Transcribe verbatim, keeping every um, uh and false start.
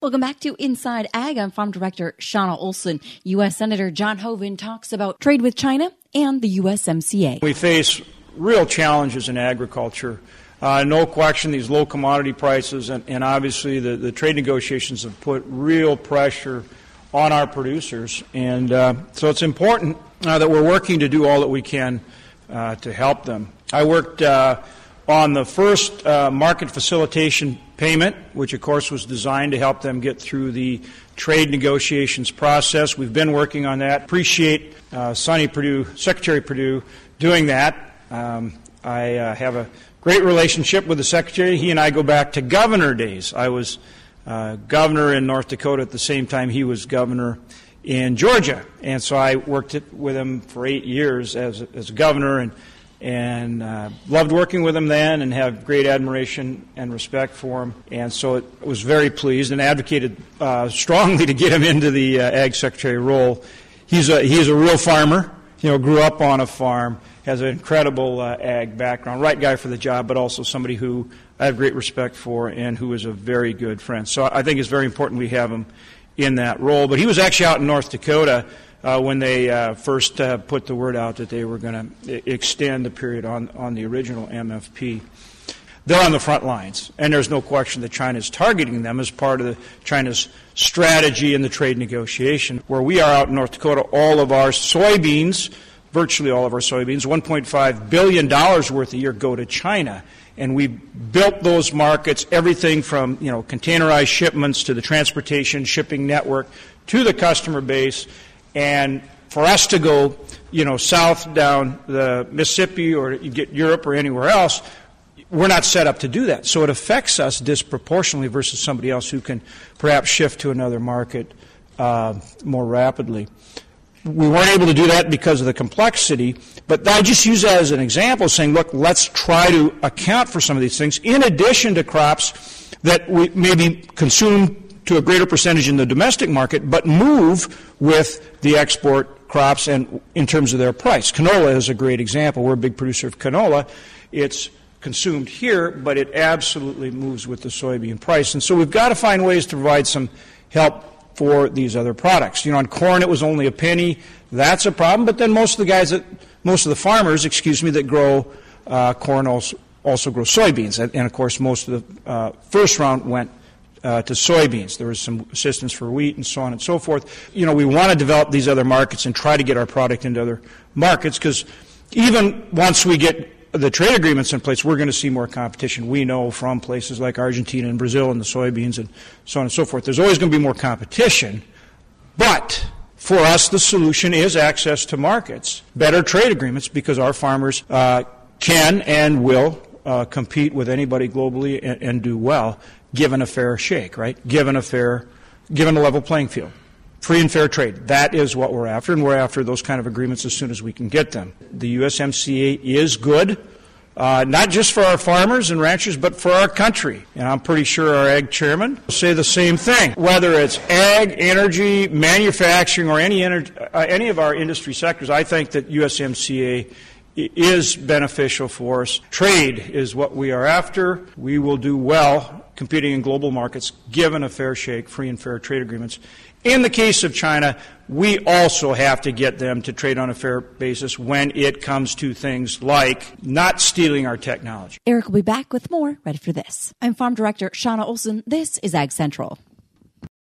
Welcome back to Inside Ag. I'm Farm Director Shauna Olson. U S. Senator John Hoeven talks about trade with China and the U S M C A. We face real challenges in agriculture. Uh, no question, these low commodity prices and, and obviously the, the trade negotiations have put real pressure on our producers. And uh, so it's important uh, that we're working to do all that we can uh, to help them. I worked uh, on the first uh, market facilitation payment, which of course was designed to help them get through the trade negotiations process. We've been working on that. Appreciate uh, Sonny Perdue, Secretary Perdue, doing that. Um, I uh, have a great relationship with the Secretary. He and I go back to governor days. I was uh, governor in North Dakota at the same time he was governor in Georgia. And so I worked it with him for eight years as, as a governor and and uh, loved working with him then and have great admiration and respect for him. And so it was very pleased and advocated uh, strongly to get him into the uh, Ag Secretary role. He's a, he's a real farmer, you know, grew up on a farm, has an incredible uh, ag background, right guy for the job, but also somebody who I have great respect for and who is a very good friend. So I think it's very important we have him in that role. But he was actually out in North Dakota Uh, when they uh, first uh, put the word out that they were going to extend the period on, on the original M F P. They're on the front lines, and there's no question that China is targeting them as part of the, China's strategy in the trade negotiation. Where we are out in North Dakota, all of our soybeans, virtually all of our soybeans, one point five billion dollars worth a year go to China. And we built those markets, everything from, you know, containerized shipments to the transportation, shipping network, to the customer base. And for us to go, you know, south down the Mississippi or you get Europe or anywhere else, we're not set up to do that. So it affects us disproportionately versus somebody else who can perhaps shift to another market uh, more rapidly. We weren't able to do that because of the complexity, but I just use that as an example, saying, look, let's try to account for some of these things in addition to crops that we maybe consume to a greater percentage in the domestic market, but move with the export crops and in terms of their price. Canola is a great example. We're a big producer of canola. It's consumed here, but it absolutely moves with the soybean price. And so we've got to find ways to provide some help for these other products. You know, on corn it was only a penny. That's a problem, but then most of the guys that, most of the farmers, excuse me, that grow uh, corn also, also grow soybeans. And, and of course most of the uh, first round went Uh, to soybeans. There was some assistance for wheat and so on and so forth. You know, we want to develop these other markets and try to get our product into other markets because even once we get the trade agreements in place, we're going to see more competition. We know from places like Argentina and Brazil and the soybeans and so on and so forth. There's always going to be more competition, but for us the solution is access to markets, better trade agreements because our farmers uh, can and will uh, compete with anybody globally and, and do well. Given a fair shake, right? Given a fair, given a level playing field. Free and fair trade. That is what we're after, and we're after those kind of agreements as soon as we can get them. The U S M C A is good, uh, not just for our farmers and ranchers, but for our country. And I'm pretty sure our ag chairman will say the same thing. Whether it's ag, energy, manufacturing, or any, ener- uh, any of our industry sectors, I think that U S M C A is beneficial for us. Trade is what we are after. We will do well competing in global markets given a fair shake, free and fair trade agreements. In the case of China, we also have to get them to trade on a fair basis when it comes to things like not stealing our technology. Eric will be back with more right after this. I'm Farm Director Shauna Olson. This is Ag Central.